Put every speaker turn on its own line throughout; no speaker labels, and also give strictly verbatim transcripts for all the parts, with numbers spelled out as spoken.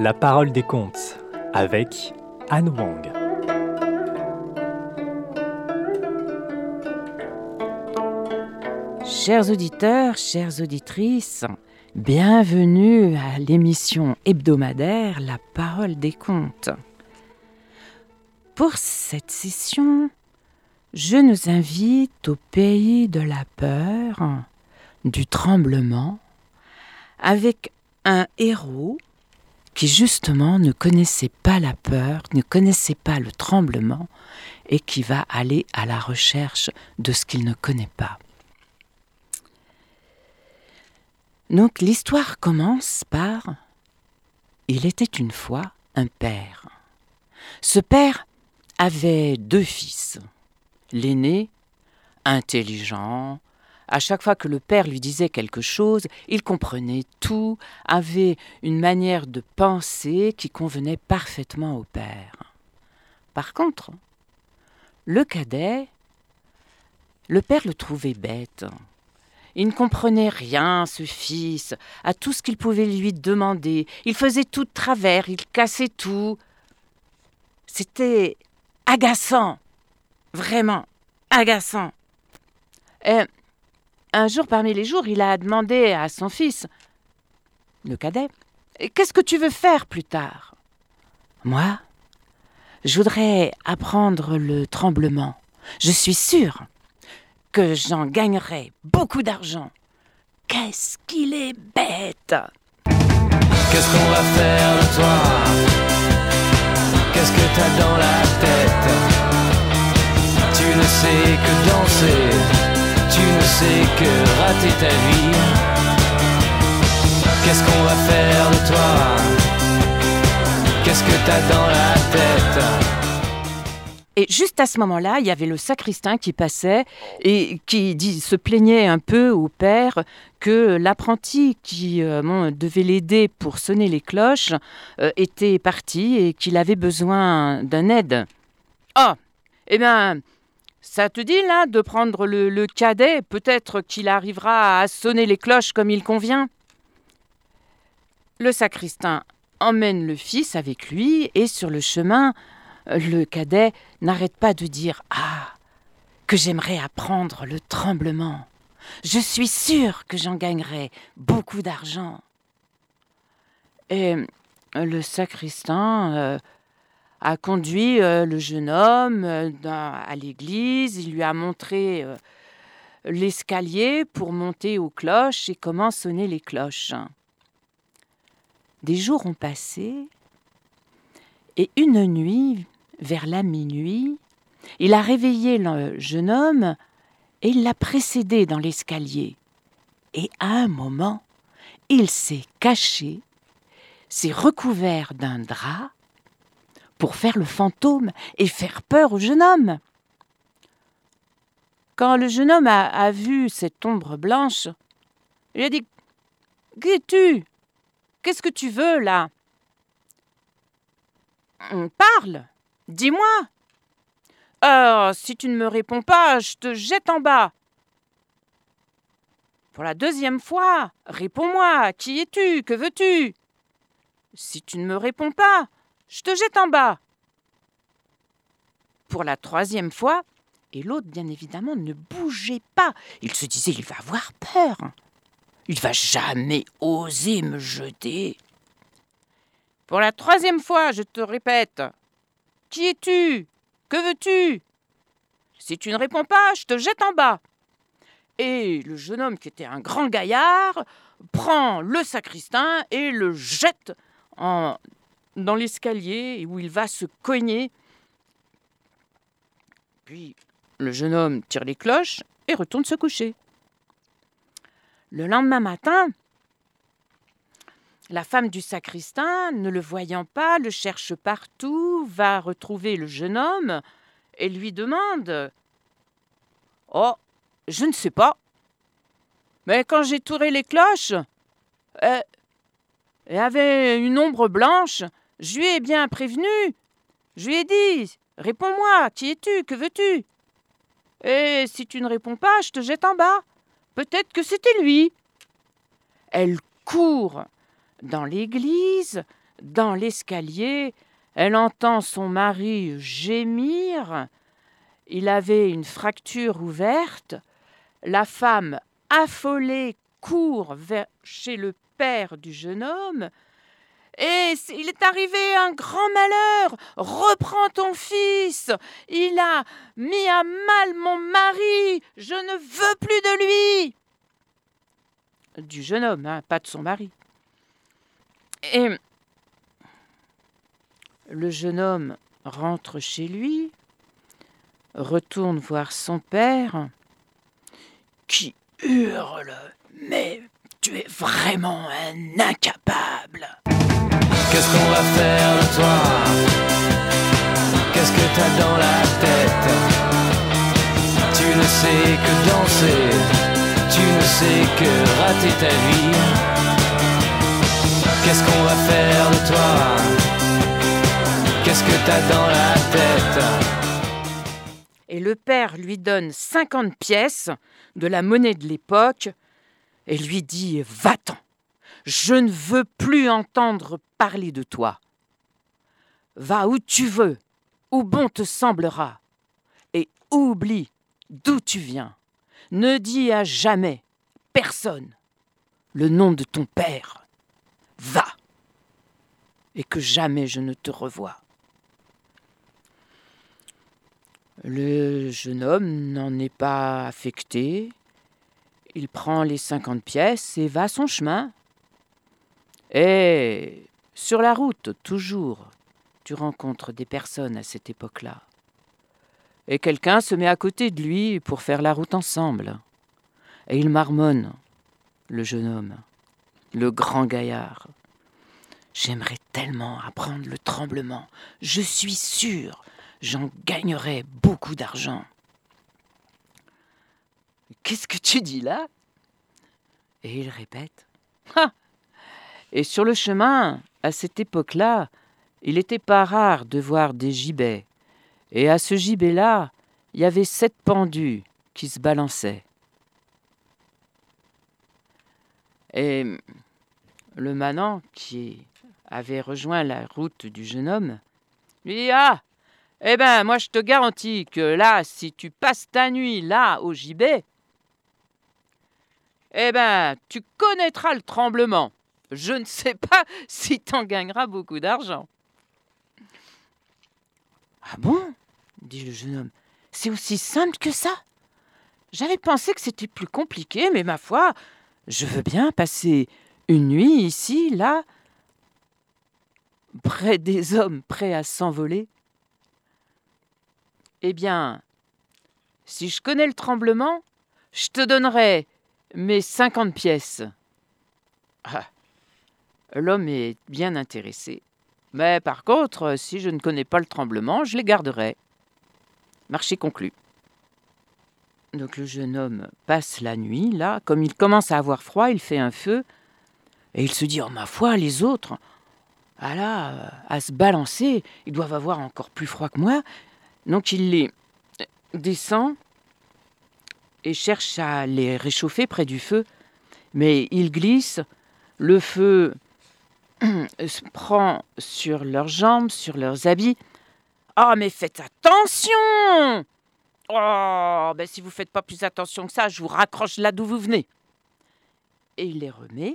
La parole des contes avec Anne Wang.
Chers auditeurs, chères auditrices, bienvenue à l'émission hebdomadaire La parole des contes. Pour cette session, je nous invite au pays de la peur, du tremblement, avec un héros qui justement ne connaissait pas la peur, ne connaissait pas le tremblement et qui va aller à la recherche de ce qu'il ne connaît pas. Donc l'histoire commence par « Il était une fois un père ». Ce père avait deux fils. L'aîné, intelligent, à chaque fois que le père lui disait quelque chose, il comprenait tout, avait une manière de penser qui convenait parfaitement au père. Par contre, le cadet, le père le trouvait bête. Il ne comprenait rien, ce fils, à tout ce qu'il pouvait lui demander. Il faisait tout de travers, il cassait tout. C'était agaçant, vraiment agaçant. Et un jour parmi les jours, il a demandé à son fils, le cadet, « Qu'est-ce que tu veux faire plus tard ?»« Moi, je voudrais apprendre le tremblement. Je suis sûre que j'en gagnerai beaucoup d'argent. » Qu'est-ce qu'il est bête!
Qu'est-ce qu'on va faire de toi? Qu'est-ce que t'as dans la tête? Tu ne sais que danser, tu ne sais que rater ta vie. Qu'est-ce qu'on va faire de toi? Qu'est-ce que t'as dans la tête?
Et juste à ce moment-là, il y avait le sacristain qui passait et qui dit, se plaignait un peu au père que l'apprenti qui euh, bon, devait l'aider pour sonner les cloches euh, était parti et qu'il avait besoin d'un aide. « Ah, eh bien, ça te dit là de prendre le, le cadet, peut-être qu'il arrivera à sonner les cloches comme il convient. » Le sacristain emmène le fils avec lui et sur le chemin, le cadet n'arrête pas de dire « Ah, que j'aimerais apprendre le tremblement. Je suis sûr que j'en gagnerai beaucoup d'argent. » Et le sacristain euh, a conduit euh, le jeune homme euh, dans, à l'église. Il lui a montré euh, l'escalier pour monter aux cloches et comment sonner les cloches. Des jours ont passé et une nuit, vers la minuit, il a réveillé le jeune homme et il l'a précédé dans l'escalier. Et à un moment, il s'est caché, s'est recouvert d'un drap pour faire le fantôme et faire peur au jeune homme. Quand le jeune homme a, a vu cette ombre blanche, il a dit « Qui es-tu? Qu'est-ce que tu veux là ?»« On parle, dis-moi. »« Oh, si tu ne me réponds pas, je te jette en bas. »« Pour la deuxième fois, réponds-moi, qui es-tu? Que veux-tu? »« Si tu ne me réponds pas, je te jette en bas. » Pour la troisième fois, et l'autre, bien évidemment, ne bougeait pas. Il se disait, il va avoir peur. Il ne va jamais oser me jeter. Pour la troisième fois, je te répète, qui es-tu? Que veux-tu? Si tu ne réponds pas, je te jette en bas. Et le jeune homme, qui était un grand gaillard, prend le sacristain et le jette en, dans l'escalier où il va se cogner. Puis le jeune homme tire les cloches et retourne se coucher. Le lendemain matin, la femme du sacristain, ne le voyant pas, le cherche partout, va retrouver le jeune homme et lui demande « Oh, je ne sais pas, mais quand j'ai tourné les cloches, euh, il y avait une ombre blanche, je lui ai bien prévenu, je lui ai dit « Réponds-moi, qui es-tu, que veux-tu ?» Et si tu ne réponds pas, je te jette en bas. Peut-être que c'était lui. Elle court dans l'église, dans l'escalier, elle entend son mari gémir. Il avait une fracture ouverte. La femme, affolée, court vers, chez le père du jeune homme. « Et il est arrivé un grand malheur. Reprends ton fils. Il a mis à mal mon mari. Je ne veux plus de lui. » Du jeune homme, hein, pas de son mari. Et le jeune homme rentre chez lui, retourne voir son père, qui hurle « Mais tu es vraiment un incapable !»
Qu'est-ce qu'on va faire de toi? Qu'est-ce que t'as dans la tête? Tu ne sais que danser, tu ne sais que rater ta vie. Qu'est-ce qu'on va faire de toi? Qu'est-ce que t'as dans la tête?
Et le père lui donne cinquante pièces de la monnaie de l'époque et lui dit « Va-t'en, je ne veux plus entendre parler de toi. Va où tu veux, où bon te semblera, et oublie d'où tu viens. Ne dis à jamais, personne, le nom de ton père. Va, et que jamais je ne te revoie. » Le jeune homme n'en est pas affecté. Il prend les cinquante pièces et va son chemin. Et sur la route, toujours, tu rencontres des personnes à cette époque-là. Et quelqu'un se met à côté de lui pour faire la route ensemble. Et il marmonne, le jeune homme, le grand gaillard. « J'aimerais tellement apprendre le tremblement. Je suis sûr, j'en gagnerais beaucoup d'argent. » « Qu'est-ce que tu dis là ?» Et il répète. Ha ! Et sur le chemin, à cette époque-là, il n'était pas rare de voir des gibets. Et à ce gibet-là, il y avait sept pendus qui se balançaient. Et le manant, qui avait rejoint la route du jeune homme, lui dit « Ah, eh ben, moi je te garantis que là, si tu passes ta nuit là au gibet, eh ben, tu connaîtras le tremblement. Je ne sais pas si t'en gagneras beaucoup d'argent. » « Ah bon ?» dit le jeune homme. « C'est aussi simple que ça? J'avais pensé que c'était plus compliqué, mais ma foi, je veux bien passer une nuit ici, là, près des hommes prêts à s'envoler. Eh bien, si je connais le tremblement, je te donnerai mes cinquante pièces. » Ah, l'homme est bien intéressé. « Mais par contre, si je ne connais pas le tremblement, je les garderai. » Marché conclu. Donc le jeune homme passe la nuit, là. Comme il commence à avoir froid, il fait un feu. Et il se dit « Oh ma foi, les autres, ah là, à se balancer, ils doivent avoir encore plus froid que moi. » Donc il les descend et cherche à les réchauffer près du feu. Mais il glisse, le feu se prend sur leurs jambes, sur leurs habits. « Oh, mais faites attention! Oh, ben si vous ne faites pas plus attention que ça, je vous raccroche là d'où vous venez. » Et il les remet.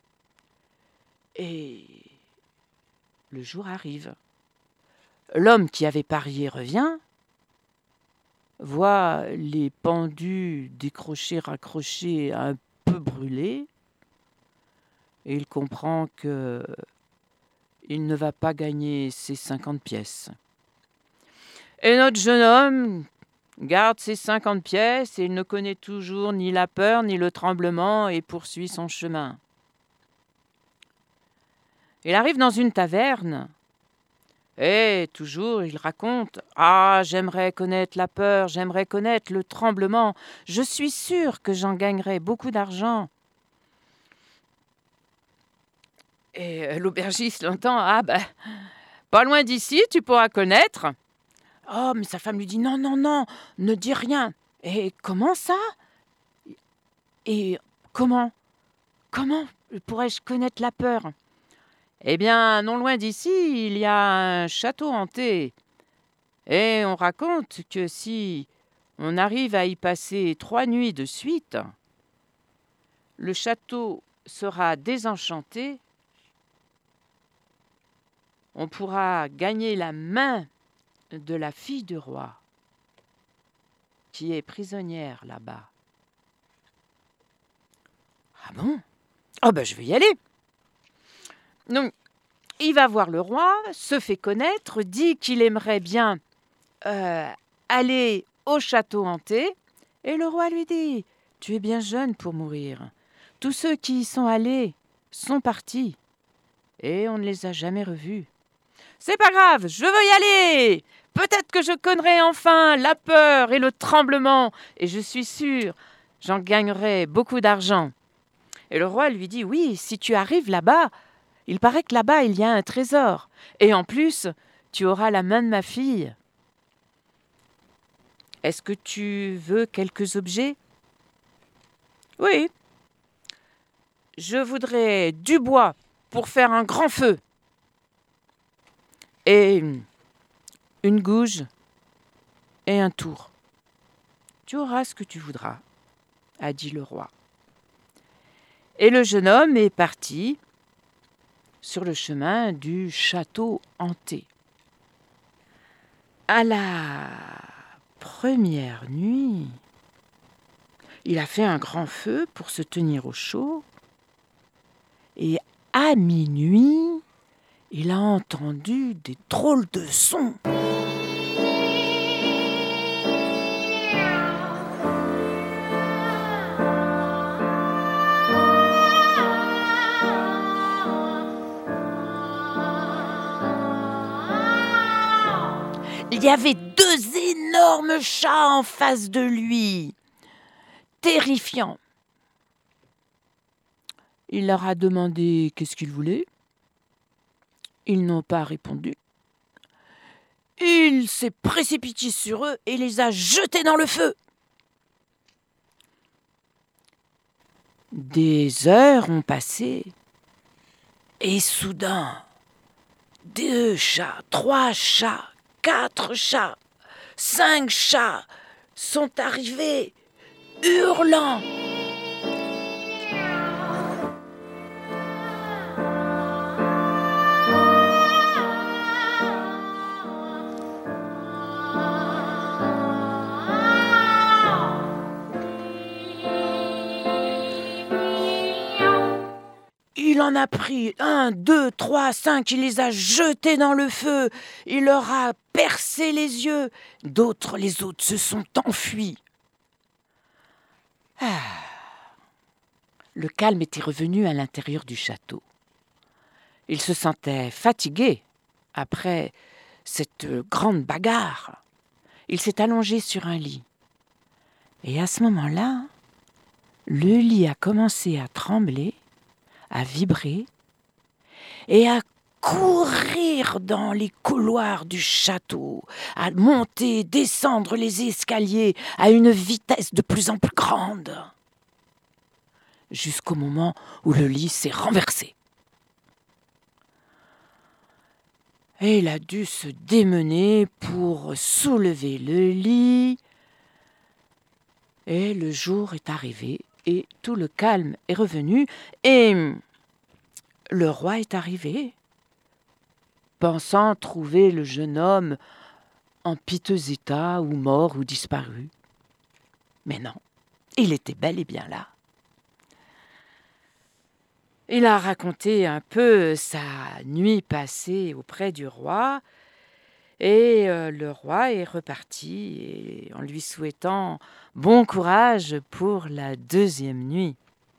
Et le jour arrive. L'homme qui avait parié revient, voit les pendus décrochés, raccrochés, un peu brûlés, et il comprend que il ne va pas gagner ses cinquante pièces. Et notre jeune homme garde ses cinquante pièces et il ne connaît toujours ni la peur ni le tremblement et poursuit son chemin. Il arrive dans une taverne et toujours il raconte « Ah, j'aimerais connaître la peur, j'aimerais connaître le tremblement, je suis sûr que j'en gagnerais beaucoup d'argent. » Et l'aubergiste l'entend « Ah ben, pas loin d'ici, tu pourras connaître. » Oh, mais sa femme lui dit « Non, non, non, ne dis rien. » Et comment ça? Et comment? Comment pourrais-je connaître la peur? Eh bien, non loin d'ici, il y a un château hanté. Et on raconte que si on arrive à y passer trois nuits de suite, le château sera désenchanté. On pourra gagner la main de la fille du roi, qui est prisonnière là-bas. Ah bon? Oh ben je vais y aller. Donc, il va voir le roi, se fait connaître, dit qu'il aimerait bien euh, aller au château hanté, et le roi lui dit « Tu es bien jeune pour mourir. Tous ceux qui y sont allés sont partis, et on ne les a jamais revus. C'est pas grave, je veux y aller. Peut-être que je connaîtrai enfin la peur et le tremblement, et je suis sûr, j'en gagnerai beaucoup d'argent. » Et le roi lui dit « Oui, si tu arrives là-bas, il paraît que là-bas il y a un trésor, et en plus, tu auras la main de ma fille. Est-ce que tu veux quelques objets ? » « Oui. Je voudrais du bois pour faire un grand feu, et une gouge et un tour. Tu auras ce que tu voudras, » a dit le roi. Et le jeune homme est parti sur le chemin du château hanté. À la première nuit, il a fait un grand feu pour se tenir au chaud, et à minuit, il a entendu des drôles de sons. Il y avait deux énormes chats en face de lui, terrifiants. Il leur a demandé qu'est-ce qu'ils voulaient. Ils n'ont pas répondu. Il s'est précipité sur eux et les a jetés dans le feu. Des heures ont passé et soudain, deux chats, trois chats, quatre chats, cinq chats sont arrivés, hurlant. Il en a pris un, deux, trois, cinq, il les a jetés dans le feu, il leur a percé les yeux, d'autres, les autres, se sont enfuis. Ah. Le calme était revenu à l'intérieur du château. Il se sentait fatigué après cette grande bagarre. Il s'est allongé sur un lit. Et à ce moment-là, le lit a commencé à trembler, à vibrer et à courir dans les couloirs du château, à monter, descendre les escaliers à une vitesse de plus en plus grande, jusqu'au moment où le lit s'est renversé. Et il a dû se démener pour soulever le lit, et le jour est arrivé. Et tout le calme est revenu, et le roi est arrivé, pensant trouver le jeune homme en piteux état, ou mort, ou disparu. Mais non, il était bel et bien là. Il a raconté un peu sa nuit passée auprès du roi, et euh, le roi est reparti et en lui souhaitant bon courage pour la deuxième nuit.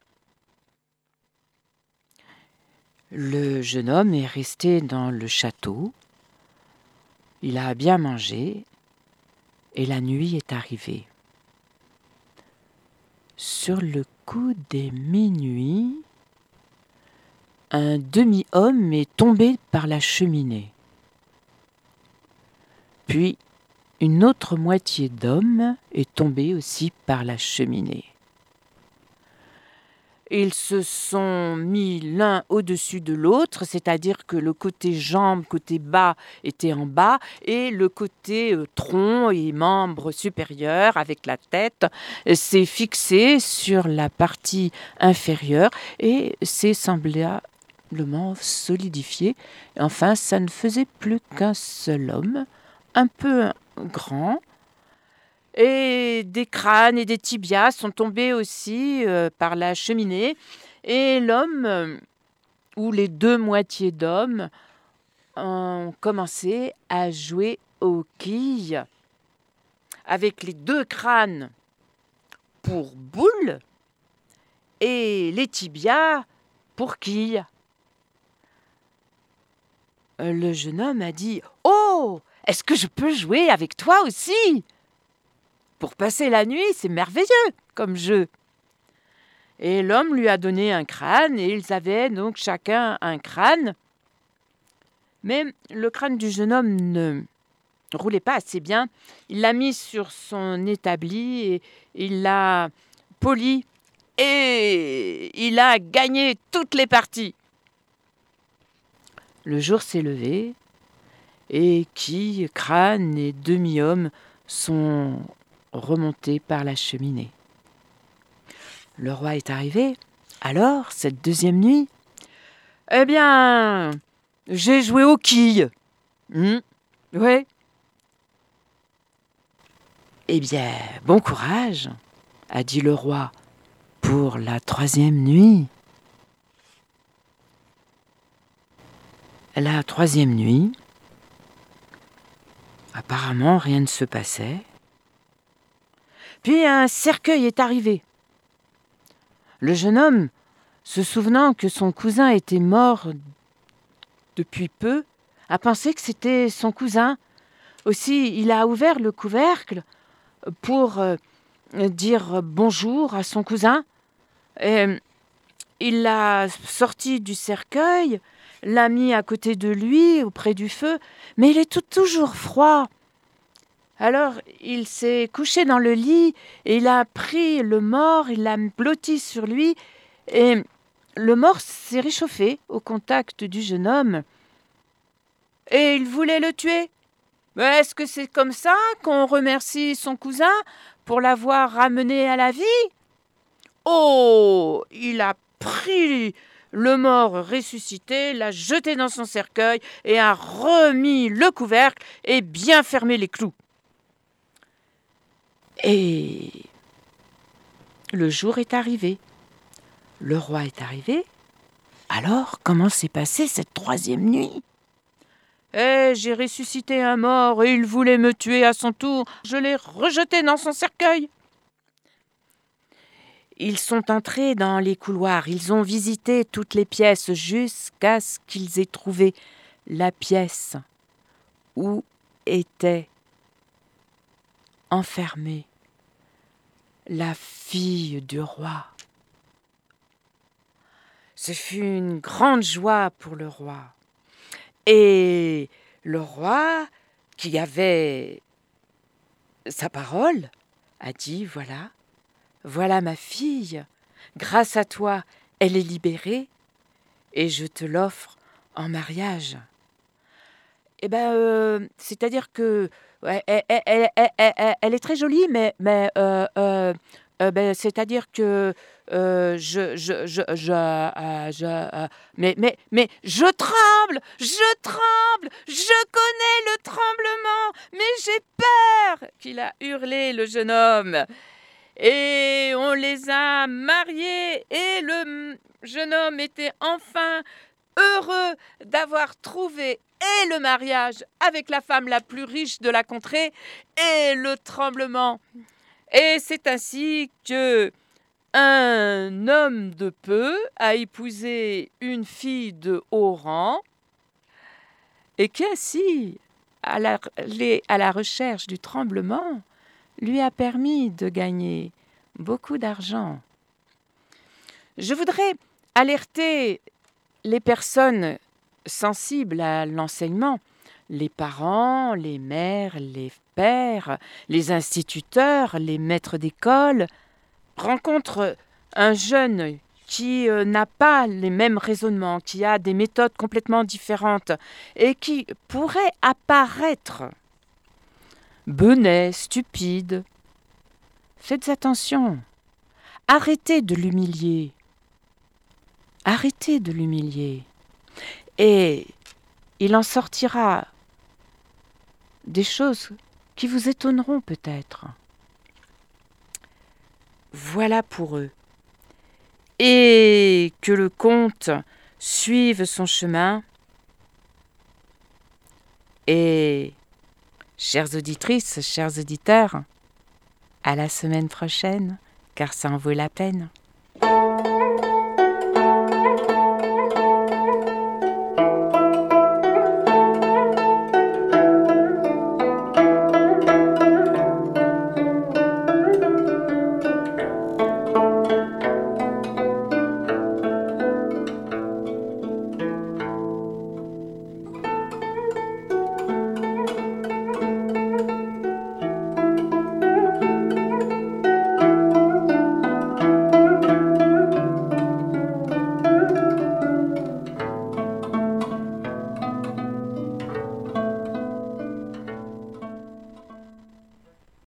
Le jeune homme est resté dans le château, il a bien mangé et la nuit est arrivée. Sur le coup des minuit, un demi-homme est tombé par la cheminée. Puis, une autre moitié d'homme est tombée aussi par la cheminée. Ils se sont mis l'un au-dessus de l'autre, c'est-à-dire que le côté jambes, côté bas, était en bas, et le côté euh, tronc et membres supérieurs, avec la tête, s'est fixé sur la partie inférieure et s'est semblablement solidifié. Enfin, ça ne faisait plus qu'un seul homme, un peu grand, et des crânes et des tibias sont tombés aussi euh, par la cheminée. Et l'homme, euh, ou les deux moitiés d'hommes, ont commencé à jouer aux quilles avec les deux crânes pour boules et les tibias pour quilles. Le jeune homme a dit « Oh, est-ce que je peux jouer avec toi aussi ? Pour passer la nuit, c'est merveilleux comme jeu. » Et l'homme lui a donné un crâne, et ils avaient donc chacun un crâne. Mais le crâne du jeune homme ne roulait pas assez bien. Il l'a mis sur son établi et il l'a poli, et il a gagné toutes les parties. Le jour s'est levé, et qui, crâne et demi-homme sont remontés par la cheminée. Le roi est arrivé. Alors, cette deuxième nuit, eh bien, j'ai joué aux quilles. Hum, oui. Eh bien, bon courage, a dit le roi, pour la troisième nuit. La troisième nuit, apparemment, rien ne se passait. Puis un cercueil est arrivé. Le jeune homme, se souvenant que son cousin était mort depuis peu, a pensé que c'était son cousin. Aussi, il a ouvert le couvercle pour euh, dire bonjour à son cousin. Et il l'a sorti du cercueil, l'a mis à côté de lui, auprès du feu, mais il est tout, toujours froid. Alors, il s'est couché dans le lit et il a pris le mort, il l'a blotti sur lui et le mort s'est réchauffé au contact du jeune homme. Et il voulait le tuer. Mais est-ce que c'est comme ça qu'on remercie son cousin pour l'avoir ramené à la vie? Oh, il a pris le mort ressuscité, l'a jeté dans son cercueil et a remis le couvercle et bien fermé les clous. Et le jour est arrivé. Le roi est arrivé. Alors, comment s'est passée cette troisième nuit? Eh, j'ai ressuscité un mort et il voulait me tuer à son tour. Je l'ai rejeté dans son cercueil. Ils sont entrés dans les couloirs. Ils ont visité toutes les pièces jusqu'à ce qu'ils aient trouvé la pièce où était enfermée la fille du roi. Ce fut une grande joie pour le roi. Et le roi, qui avait sa parole, a dit « Voilà, voilà ma fille, grâce à toi, elle est libérée et je te l'offre en mariage. » Eh bien, euh, c'est-à-dire que ouais, elle, elle, elle, elle, elle, elle est très jolie, mais, mais euh, euh, euh, ben, c'est-à-dire que euh, je, je, je, je, euh, je euh, mais, mais, mais je tremble, je tremble, je connais le tremblement, mais j'ai peur, qu'il a hurlé le jeune homme. Et on les a mariés, et le jeune homme était enfin heureux d'avoir trouvé et le mariage avec la femme la plus riche de la contrée et le tremblement. Et c'est ainsi que un homme de peu a épousé une fille de haut rang et qui ainsi, à la, à la recherche du tremblement, lui a permis de gagner beaucoup d'argent. Je voudrais alerter les personnes sensibles à l'enseignement, les parents, les mères, les pères, les instituteurs, les maîtres d'école, rencontrent un jeune qui euh, n'a pas les mêmes raisonnements, qui a des méthodes complètement différentes et qui pourrait apparaître benet, stupide, faites attention. Arrêtez de l'humilier. Arrêtez de l'humilier. Et il en sortira des choses qui vous étonneront peut-être. Voilà pour eux. Et que le conte suive son chemin. Et, chères auditrices, chers auditeurs, à la semaine prochaine, car ça en vaut la peine.